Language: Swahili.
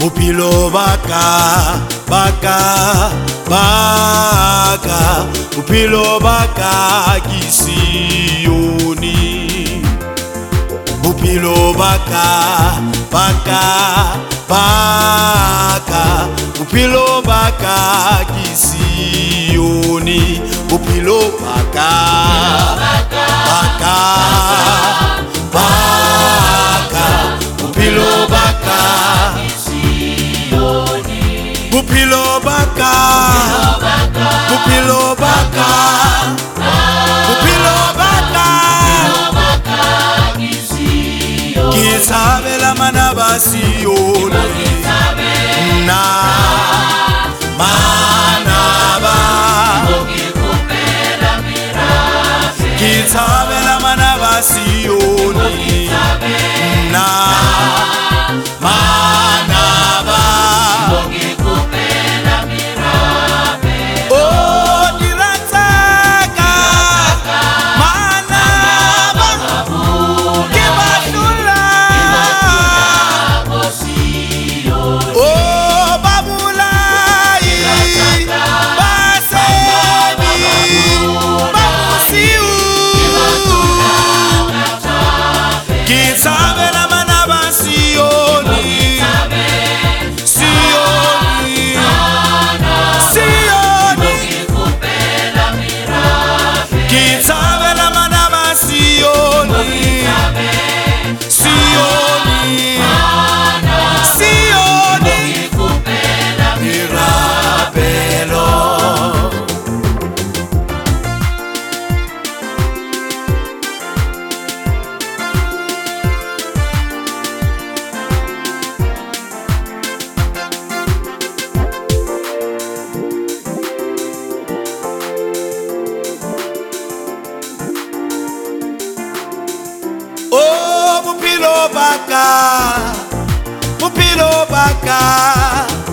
Bophelo baka, baka, baka, bophelo baka ke Sione. Bophelo baka, baka, baka, bophelo baka ke Sione. Bophelo baka, baka, baka, bophelo baka ke Sione. Bophelo baka, bophelo baka, bophelo baka ke Sione. Ke thabela mana ba Sione, na mana ba. Ke thabela mana ba Sione, na mana ba. Oh diratsaka mana ba ke badula. Oh babulai basebi bamusiu. Ke thabela mana ba Sione, Sione, Sione. Ke thabela mana ba Sione, Sione, Sione. Mirabelo. Oh bophelo baka, bophelo baka,